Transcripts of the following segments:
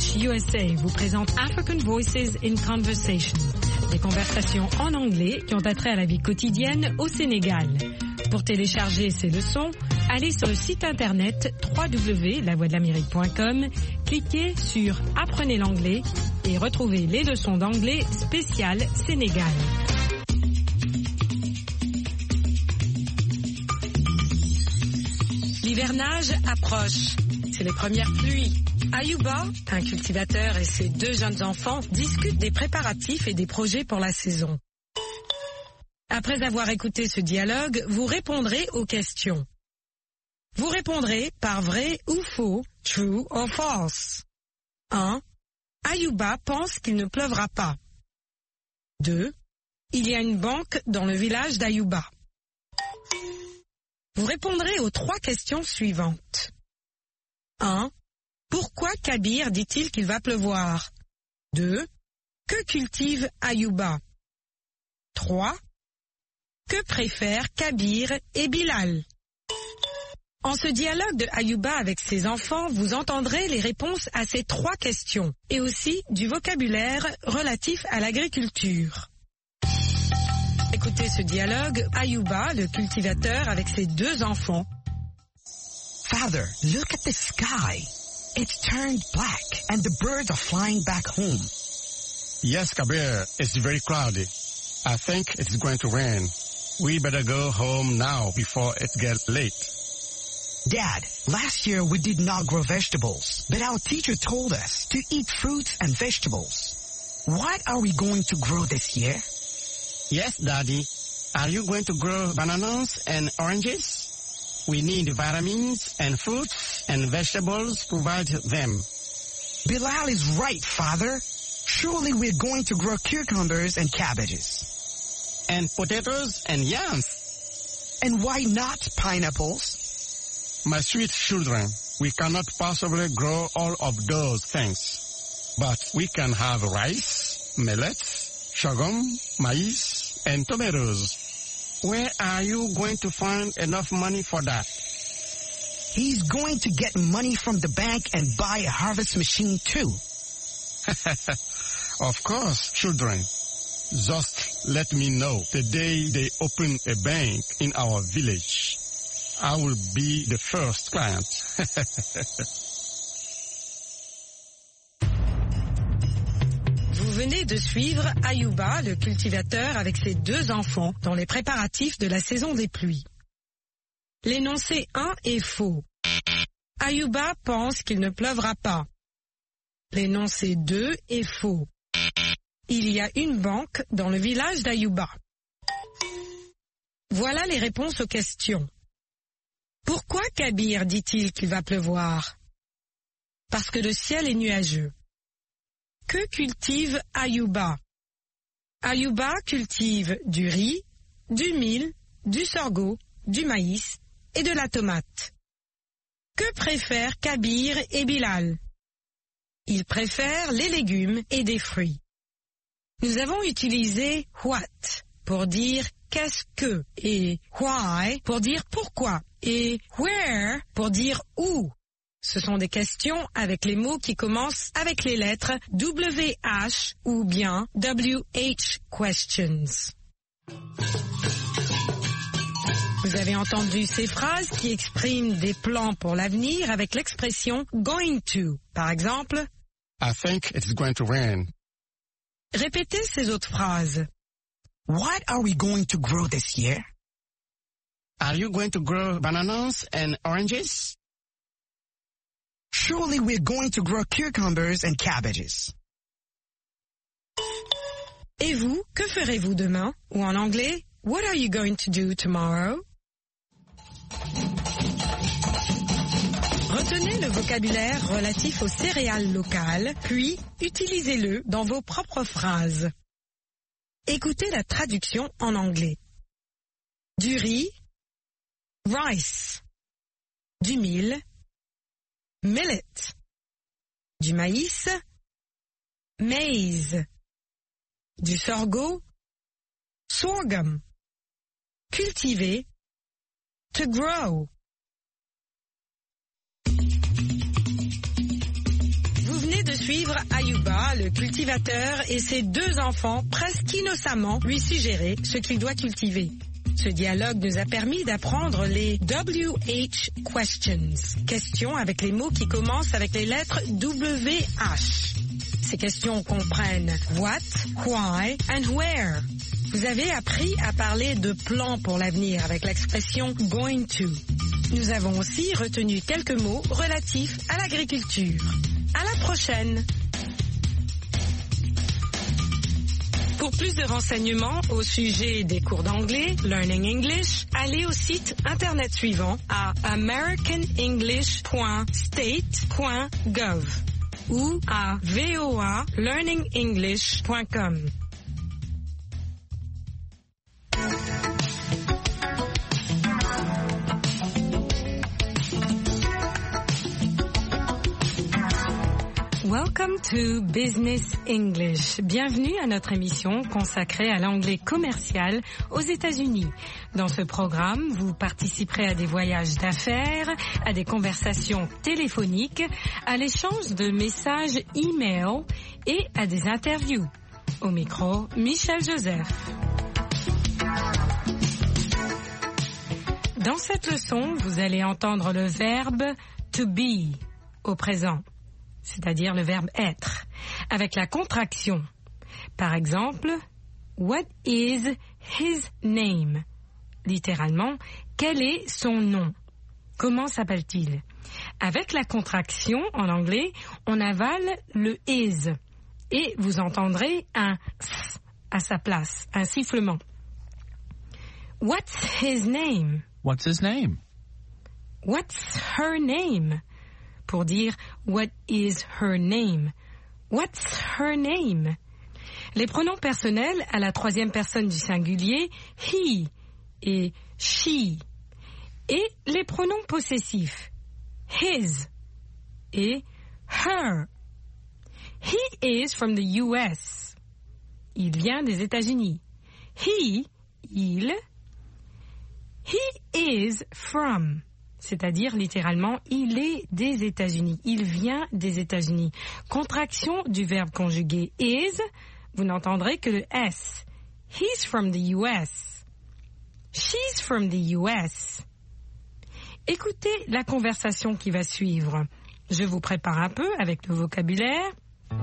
English USA vous présente African Voices in Conversation, des conversations en anglais qui ont attrait à la vie quotidienne au Sénégal. Pour télécharger ces leçons, allez sur le site internet www.lavoixdelamérique.com, cliquez sur Apprenez l'anglais et retrouvez les leçons d'anglais spéciales Sénégal. L'hivernage approche. C'est les premières pluies. Ayouba, un cultivateur et ses 2 jeunes enfants discutent des préparatifs et des projets pour la saison. Après avoir écouté ce dialogue, vous répondrez aux questions. Vous répondrez par vrai ou faux, true or false. 1. Ayouba pense qu'il ne pleuvra pas. 2. Il y a une banque dans le village d'Ayouba. Vous répondrez aux 3 questions suivantes. 1. Pourquoi Kabir dit-il qu'il va pleuvoir? 2. Que cultive Ayouba? 3. Que préfèrent Kabir et Bilal? En ce dialogue de Ayouba avec ses enfants, vous entendrez les réponses à ces 3 questions et aussi du vocabulaire relatif à l'agriculture. Écoutez ce dialogue, Ayouba, le cultivateur, avec ses 2 enfants. Father, look at the sky. It's turned black and the birds are flying back home. Yes, Kabir, it's very cloudy. I think it's going to rain. We better go home now before it gets late. Dad, last year we did not grow vegetables, but our teacher told us to eat fruits and vegetables. What are we going to grow this year? Yes, Daddy. Are you going to grow bananas and oranges? We need vitamins and fruits and vegetables provide them. Bilal is right, Father. Surely we're going to grow cucumbers and cabbages. And potatoes and yams. And why not pineapples? My sweet children, we cannot possibly grow all of those things. But we can have rice, millet, sorghum, maize, and tomatoes. Where are you going to find enough money for that? He's going to get money from the bank and buy a harvest machine too. Of course, children. Just let me know the day they open a bank in our village. I will be the first client. Vous venez de suivre Ayouba, le cultivateur, avec ses 2 enfants dans les préparatifs de la saison des pluies. L'énoncé 1 est faux. Ayouba pense qu'il ne pleuvra pas. L'énoncé 2 est faux. Il y a une banque dans le village d'Ayouba. Voilà les réponses aux questions. Pourquoi Kabir dit-il qu'il va pleuvoir? Parce que le ciel est nuageux. Que cultive Ayouba? Ayouba cultive du riz, du mil, du sorgho, du maïs et de la tomate. Que préfèrent Kabir et Bilal? Ils préfèrent les légumes et des fruits. Nous avons utilisé what pour dire qu'est-ce que et why pour dire pourquoi et where pour dire où. Ce sont des questions avec les mots qui commencent avec les lettres WH ou bien WH questions. Vous avez entendu ces phrases qui expriment des plans pour l'avenir avec l'expression going to. Par exemple, I think it's going to rain. Répétez ces autres phrases. What are we going to grow this year? Are you going to grow bananas and oranges? Surely we're going to grow cucumbers and cabbages. Et vous, que ferez-vous demain? Ou en anglais, what are you going to do tomorrow? Retenez le vocabulaire relatif aux céréales locales, puis utilisez-le dans vos propres phrases. Écoutez la traduction en anglais. Du riz, rice. Du mil, millet. Du maïs, maize. Du sorgho, sorghum. Cultiver, to grow. Vous venez de suivre Ayuba, le cultivateur, et ses 2 enfants presque innocemment lui suggérer ce qu'il doit cultiver. Ce dialogue nous a permis d'apprendre les WH questions, questions avec les mots qui commencent avec les lettres WH. Ces questions comprennent what, why and where. Vous avez appris à parler de plans pour l'avenir avec l'expression going to. Nous avons aussi retenu quelques mots relatifs à l'agriculture. À la prochaine! Pour plus de renseignements au sujet des cours d'anglais, Learning English, allez au site internet suivant à americanenglish.state.gov ou à voalearningenglish.com. Welcome to Business English. Bienvenue à notre émission consacrée à l'anglais commercial aux États-Unis. Dans ce programme, vous participerez à des voyages d'affaires, à des conversations téléphoniques, à l'échange de messages e-mail et à des interviews. Au micro, Michel Joseph. Dans cette leçon, vous allez entendre le verbe to be au présent, c'est-à-dire le verbe être, avec la contraction. Par exemple, what is his name? Littéralement, quel est son nom? Comment s'appelle-t-il? Avec la contraction, en anglais, on avale le is et vous entendrez un s à sa place, un sifflement. What's his name? What's his name? What's her name? Pour dire what is her name? What's her name? Les pronoms personnels à la 3e personne du singulier, he et she. Et les pronoms possessifs, his et her. He is from the US. Il vient des États-Unis. He, il. He is from. C'est-à-dire, littéralement, il est des États-Unis. Il vient des États-Unis. Contraction du verbe conjugué is, vous n'entendrez que le S. He's from the US. She's from the US. Écoutez la conversation qui va suivre. Je vous prépare un peu avec le vocabulaire.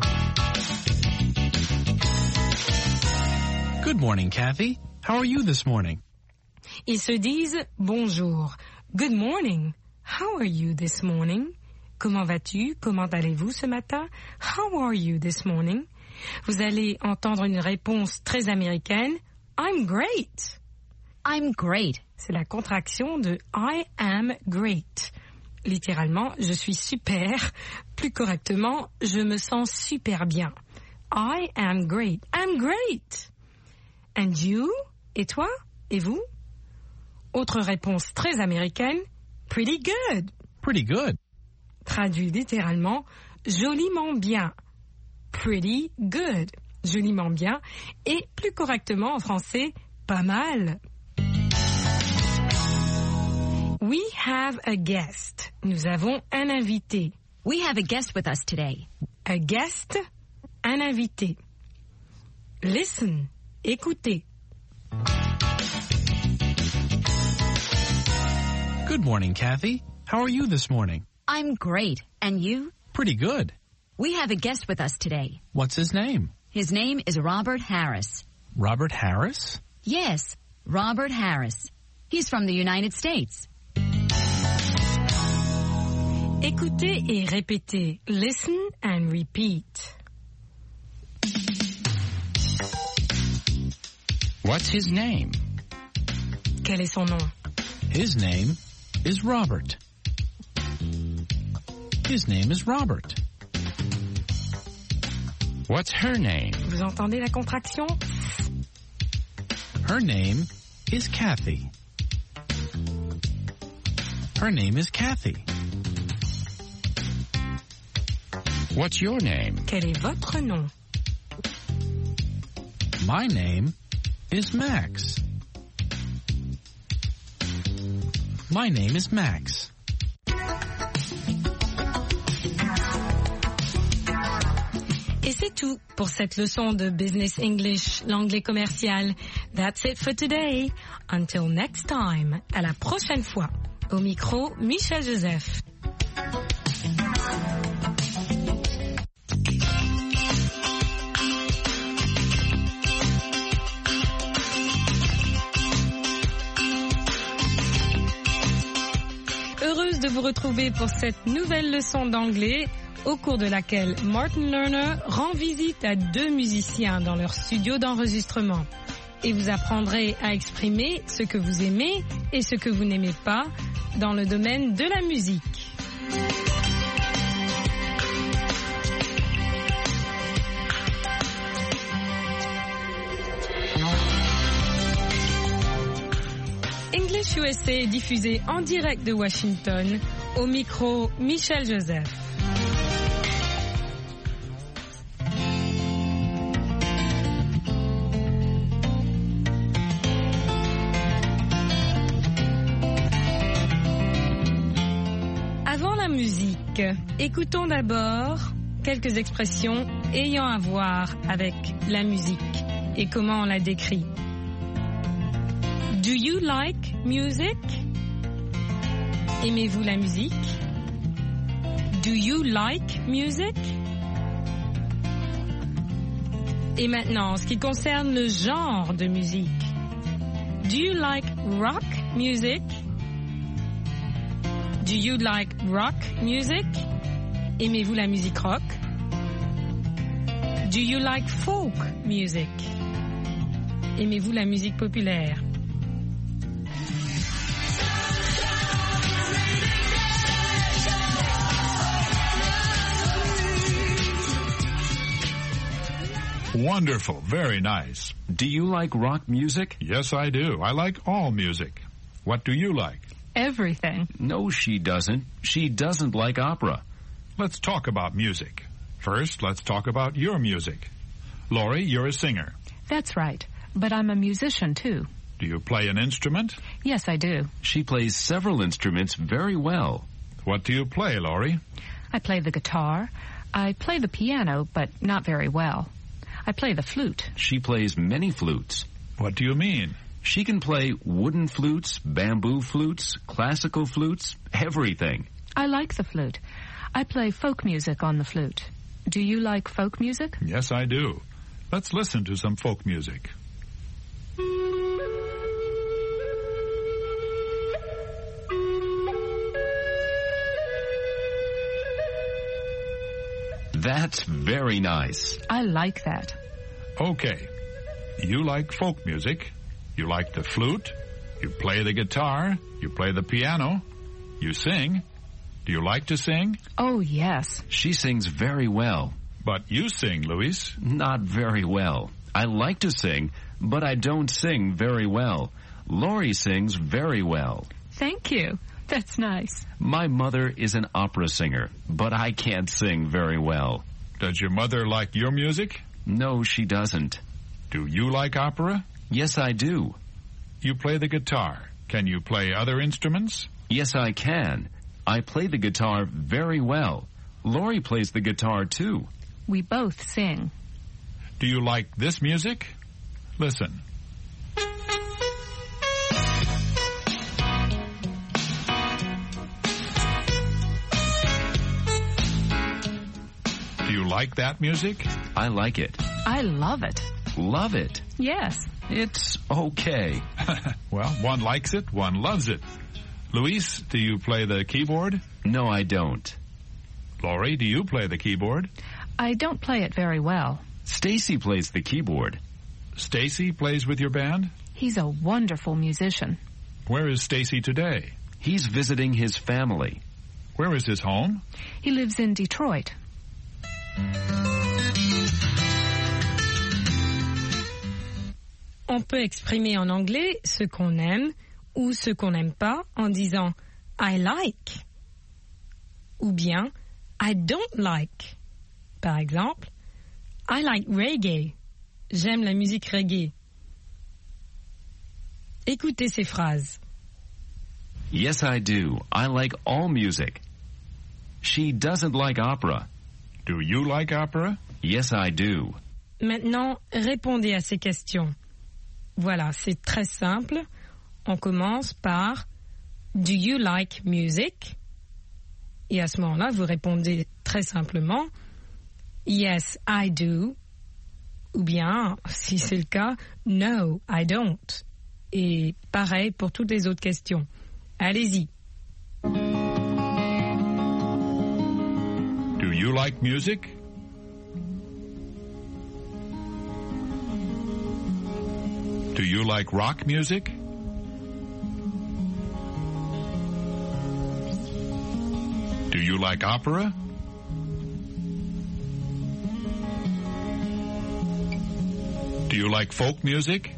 Good morning, Kathy. How are you this morning? Ils se disent bonjour. Good morning. How are you this morning? Comment vas-tu? Comment allez-vous ce matin? How are you this morning? Vous allez entendre une réponse très américaine. I'm great. I'm great. C'est la contraction de I am great. Littéralement, je suis super. Plus correctement, je me sens super bien. I am great. I'm great. And you? Et toi? Et vous? Autre réponse très américaine, pretty good. Pretty good. Traduit littéralement, joliment bien. Pretty good. Joliment bien. Et plus correctement en français, pas mal. We have a guest. Nous avons un invité. We have a guest with us today. A guest, un invité. Listen, écoutez. Good morning, Kathy. How are you this morning? I'm great. And you? Pretty good. We have a guest with us today. What's his name? His name is Robert Harris. Robert Harris? Yes, Robert Harris. He's from the United States. Écoutez et répétez. Listen and repeat. What's his name? Quel est son nom? His name is Robert. His name is Robert. What's her name? Vous entendez la contraction? Her name is Kathy. Her name is Kathy. What's your name? Quel est votre nom? My name is Max. My name is Max. C'est tout pour cette leçon de Business English, l'anglais commercial. That's it for today. Until next time. À la prochaine fois. Au micro, Michel Joseph. Heureuse de vous retrouver pour cette nouvelle leçon d'anglais, au cours de laquelle Martin Lerner rend visite à 2 musiciens dans leur studio d'enregistrement. Et vous apprendrez à exprimer ce que vous aimez et ce que vous n'aimez pas dans le domaine de la musique. English USA est diffusé en direct de Washington, au micro Michel Joseph. Avant la musique, écoutons d'abord quelques expressions ayant à voir avec la musique et comment on la décrit. Do you like music? Aimez-vous la musique? Do you like music? Et maintenant, en ce qui concerne le genre de musique. Do you like rock music? Do you like rock music? Aimez-vous la musique rock? Do you like folk music? Aimez-vous la musique populaire? Wonderful. Very nice. Do you like rock music? Yes, I do. I like all music. What do you like? Everything. No, she doesn't. She doesn't like opera. Let's talk about music. First, let's talk about your music. Laurie, you're a singer. That's right. But I'm a musician, too. Do you play an instrument? Yes, I do. She plays several instruments very well. What do you play, Laurie? I play the guitar. I play the piano, but not very well. I play the flute. She plays many flutes. What do you mean? She can play wooden flutes, bamboo flutes, classical flutes, everything. I like the flute. I play folk music on the flute. Do you like folk music? Yes, I do. Let's listen to some folk music. That's very nice. I like that. Okay. You like folk music. You like the flute. You play the guitar. You play the piano. You sing. Do you like to sing? Oh, yes. She sings very well. But you sing, Luis. Not very well. I like to sing, but I don't sing very well. Laurie sings very well. Thank you. That's nice. My mother is an opera singer, but I can't sing very well. Does your mother like your music? No, she doesn't. Do you like opera? Yes, I do. You play the guitar. Can you play other instruments? Yes, I can. I play the guitar very well. Laurie plays the guitar, too. We both sing. Do you like this music? Listen. Do you like that music? I like it. I love it. Love it. Yes. It's okay. Well, one likes it, one loves it. Luis, do you play the keyboard? No, I don't. Laurie, do you play the keyboard? I don't play it very well. Stacy plays the keyboard. Stacy plays with your band? He's a wonderful musician. Where is Stacy today? He's visiting his family. Where is his home? He lives in Detroit. On peut exprimer en anglais ce qu'on aime ou ce qu'on n'aime pas en disant I like ou bien I don't like. Par exemple, I like reggae. J'aime la musique reggae. Écoutez ces phrases. Yes, I do. I like all music. She doesn't like opera. Do you like opera? Yes, I do. Maintenant, répondez à ces questions. Voilà, c'est très simple. On commence par Do you like music? Et à ce moment-là, vous répondez très simplement Yes, I do. Ou bien, si c'est le cas, No, I don't. Et pareil pour toutes les autres questions. Allez-y. Do you like music? Do you like rock music? Do you like opera? Do you like folk music?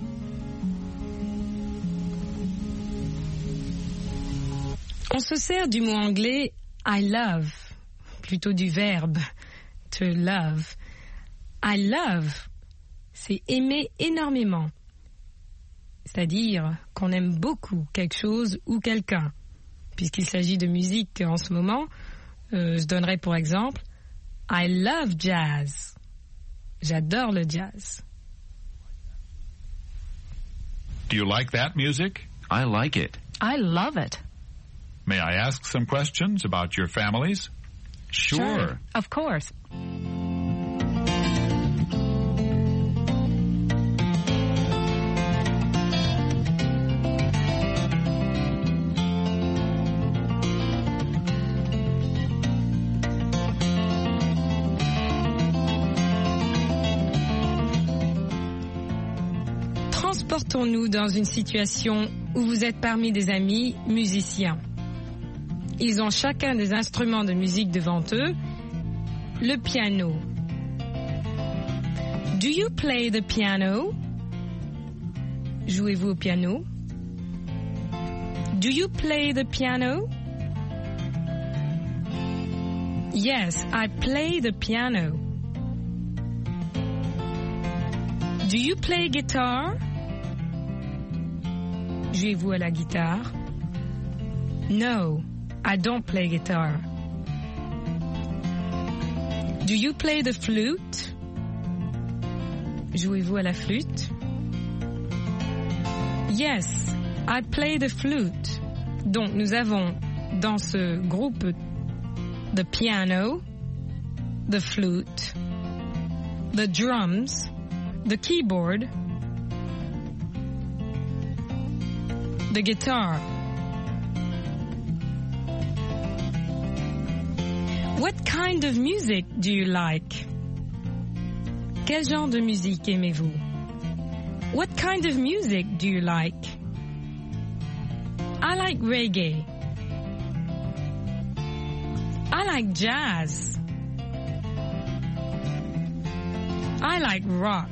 On se sert du mot anglais I love, plutôt du verbe to love. I love, c'est aimer énormément. C'est-à-dire qu'on aime beaucoup quelque chose ou quelqu'un. Puisqu'il s'agit de musique en ce moment, je donnerai pour exemple I love jazz. J'adore le jazz. Do you like that music? I like it. I love it. May I ask some questions about your families? Sure. Of course. Transportons-nous dans une situation où vous êtes parmi des amis musiciens. Ils ont chacun des instruments de musique devant eux. Le piano. Do you play the piano? Jouez-vous au piano? Do you play the piano? Yes, I play the piano. Do you play guitar? Jouez-vous à la guitare? No, I don't play guitar. Do you play the flute? Jouez-vous à la flûte? Yes, I play the flute. Donc nous avons dans ce groupe the piano, the flute, the drums, the keyboard, the guitar. What kind of music do you like? Quel genre de musique aimez-vous? What kind of music do you like? I like reggae. I like jazz. I like rock.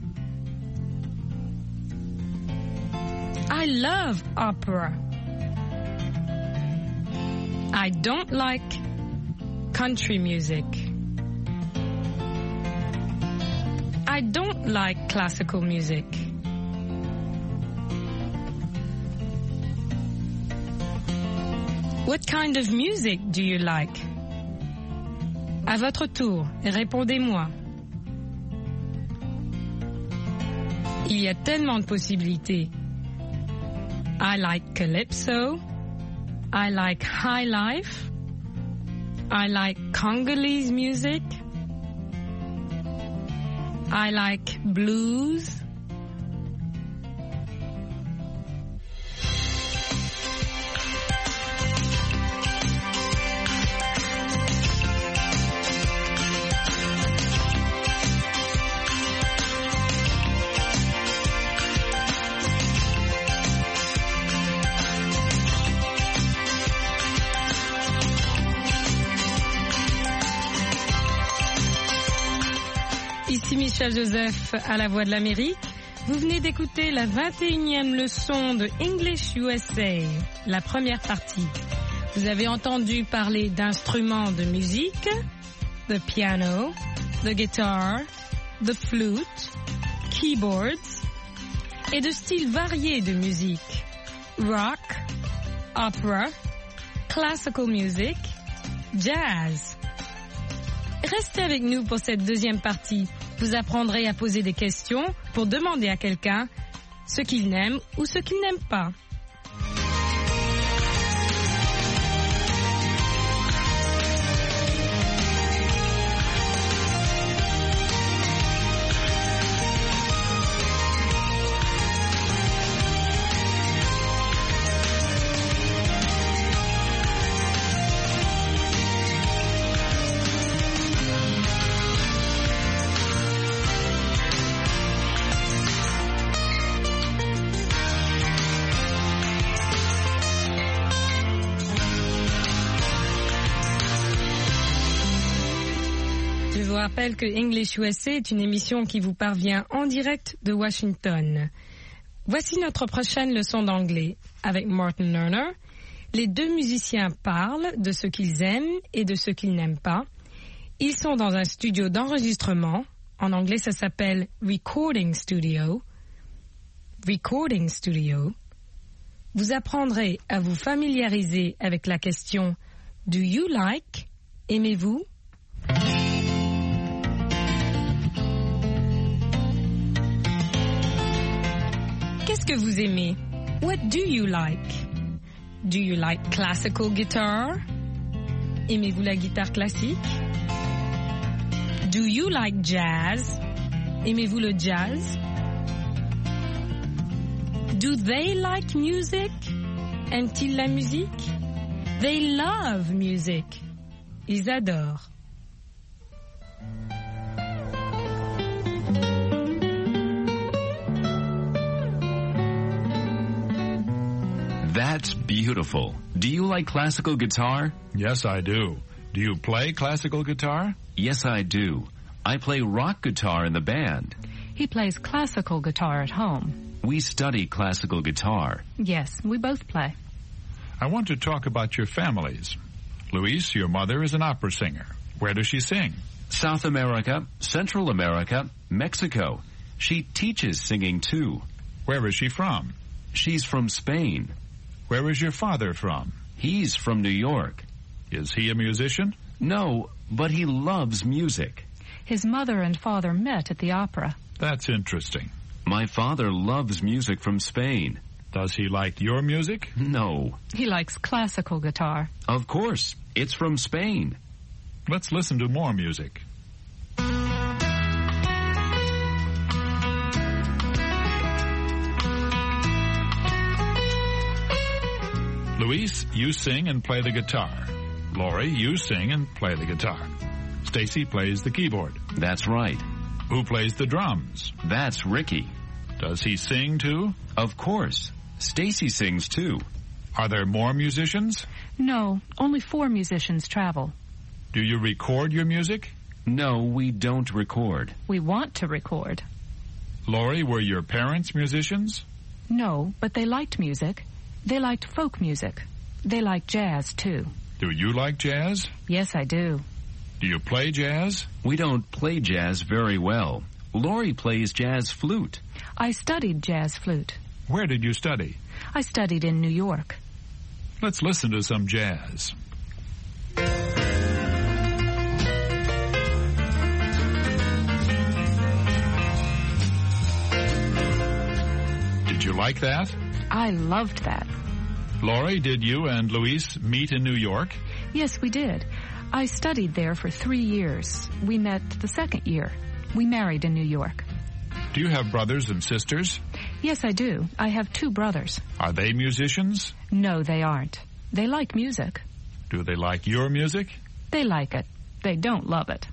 I love opera. I don't like country music. I don't like classical music. What kind of music do you like? À votre tour, répondez-moi. Il y a tellement de possibilités. I like calypso. I like high life. I like Congolese music. I like blues. Ici Michel Joseph à la Voix de l'Amérique. Vous venez d'écouter la 21e leçon de English USA, la première partie. Vous avez entendu parler d'instruments de musique, the piano, the guitar, the flute, keyboards, et de styles variés de musique, rock, opera, classical music, jazz. Restez avec nous pour cette deuxième partie. Vous apprendrez à poser des questions pour demander à quelqu'un ce qu'il n'aime ou ce qu'il n'aime pas. Je vous rappelle que English USA est une émission qui vous parvient en direct de Washington. Voici notre prochaine leçon d'anglais. Avec Martin Lerner, les deux musiciens parlent de ce qu'ils aiment et de ce qu'ils n'aiment pas. Ils sont dans un studio d'enregistrement. En anglais, ça s'appelle Recording Studio. Recording Studio. Vous apprendrez à vous familiariser avec la question « Do you like ?» Aimez-vous? Qu'est-ce que vous aimez? What do you like? Do you like classical guitar? Aimez-vous la guitare classique? Do you like jazz? Aimez-vous le jazz? Do they like music? Aiment-ils la musique? They love music. Ils adorent. That's beautiful. Do you like classical guitar? Yes, I do. Do you play classical guitar? Yes, I do. I play rock guitar in the band. He plays classical guitar at home. We study classical guitar. Yes, we both play. I want to talk about your families. Luis, your mother is an opera singer. Where does she sing? South America, Central America, Mexico. She teaches singing too. Where is she from? She's from Spain. Where is your father from? He's from New York. Is he a musician? No, but he loves music. His mother and father met at the opera. That's interesting. My father loves music from Spain. Does he like your music? No. He likes classical guitar. Of course. It's from Spain. Let's listen to more music. Luis, you sing and play the guitar. Lori, you sing and play the guitar. Stacy plays the keyboard. That's right. Who plays the drums? That's Ricky. Does he sing too? Of course. Stacy sings too. Are there more musicians? No, only 4 musicians travel. Do you record your music? No, we don't record. We want to record. Lori, were your parents musicians? No, but they liked music. They liked folk music. They like jazz, too. Do you like jazz? Yes, I do. Do you play jazz? We don't play jazz very well. Lori plays jazz flute. I studied jazz flute. Where did you study? I studied in New York. Let's listen to some jazz. Did you like that? I loved that. Lori, did you and Luis meet in New York? Yes, we did. I studied there for 3 years. We met the second year. We married in New York. Do you have brothers and sisters? Yes, I do. I have 2 brothers. Are they musicians? No, they aren't. They like music. Do they like your music? They like it. They don't love it.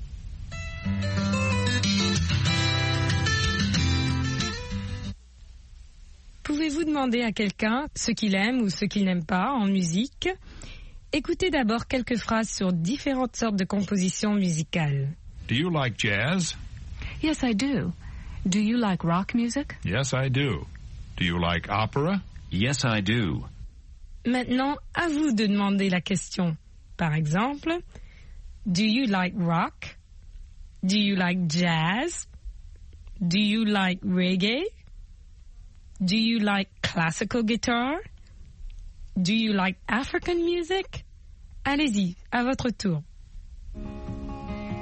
Pouvez-vous demander à quelqu'un ce qu'il aime ou ce qu'il n'aime pas en musique? Écoutez d'abord quelques phrases sur différentes sortes de compositions musicales. Do you like jazz? Yes, I do. Do you like rock music? Yes, I do. Do you like opera? Yes, I do. Maintenant, à vous de demander la question. Par exemple, do you like rock? Do you like jazz? Do you like reggae? Do you like classical guitar? Do you like African music? Allez-y, à votre tour.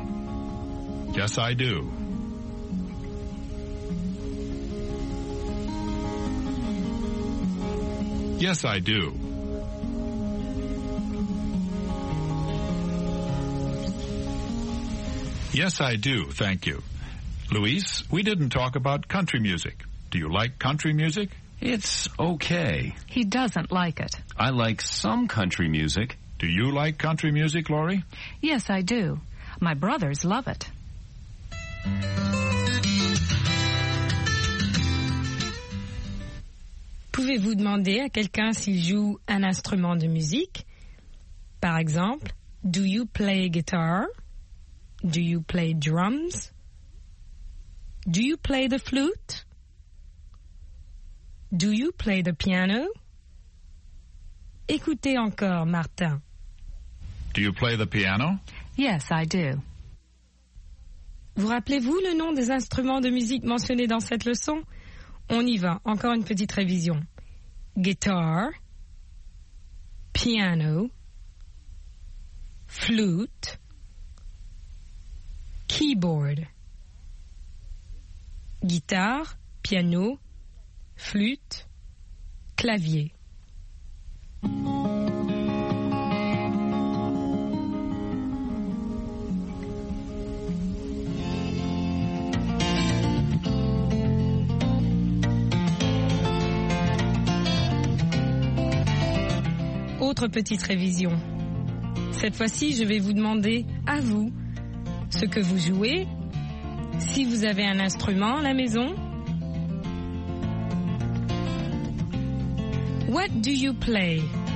Yes, I do. Yes, I do. Yes, I do, thank you. Luis, we didn't talk about country music. Do you like country music? It's okay. He doesn't like it. I like some country music. Do you like country music, Laurie? Yes, I do. My brothers love it. Pouvez-vous demander à quelqu'un s'il joue un instrument de musique? Par exemple, do you play guitar? Do you play drums? Do you play the flute? Do you play the piano? Écoutez encore, Martin. Do you play the piano? Yes, I do. Vous rappelez-vous le nom des instruments de musique mentionnés dans cette leçon? On y va, encore une petite révision. Guitar, piano, flute, keyboard. Guitare, piano, flûte, clavier. Autre petite révision. Cette fois-ci, je vais vous demander, à vous, ce que vous jouez, si vous avez un instrument à la maison. What do you play?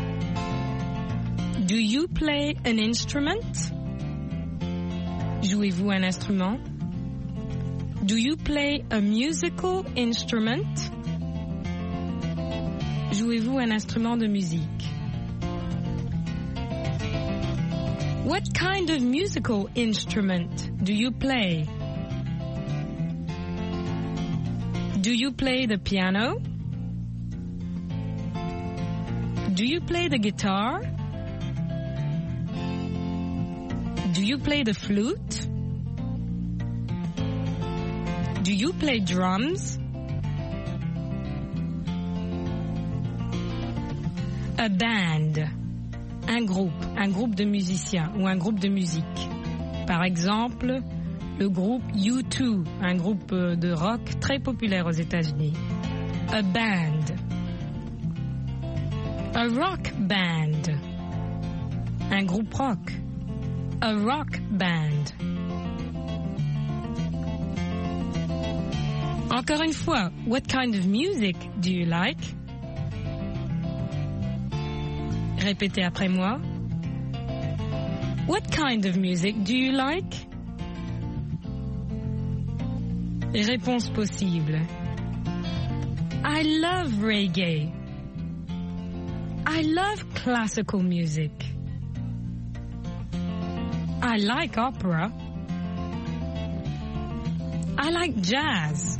Do you play an instrument? Jouez-vous un instrument? Do you play a musical instrument? Jouez-vous un instrument de musique? What kind of musical instrument do you play? Do you play the piano? Do you play the guitar? Do you play the flute? Do you play drums? A band. Un groupe de musiciens ou un groupe de musique. Par exemple, le groupe U2, un groupe de rock très populaire aux États-Unis. A band. A rock band. Un groupe rock. A rock band. Encore une fois, what kind of music do you like? Répétez après moi. What kind of music do you like? Réponse possible. I love reggae. I love classical music. I like opera. I like jazz.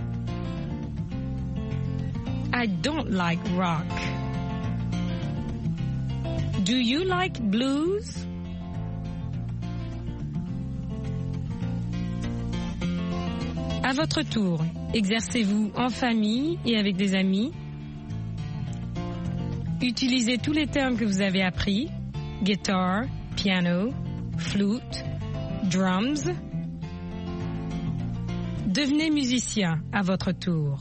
I don't like rock. Do you like blues? À votre tour, exercez-vous en famille et avec des amis. Utilisez tous les termes que vous avez appris. Guitar, piano, flute, drums. Devenez musicien à votre tour.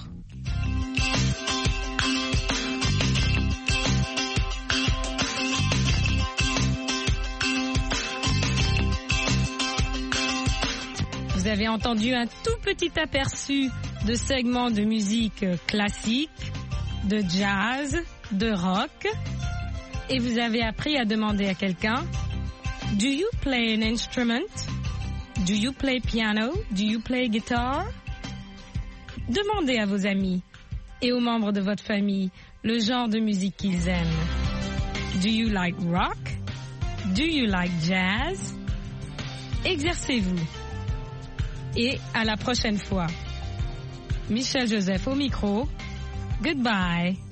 Vous avez entendu un tout petit aperçu de segments de musique classique, de jazz, de rock, et vous avez appris à demander à quelqu'un, do you play an instrument? Do you play piano? Do you play guitar? Demandez à vos amis et aux membres de votre famille le genre de musique qu'ils aiment. Do you like rock? Do you like jazz? Exercez-vous. Et à la prochaine fois. Michel Joseph au micro. Goodbye.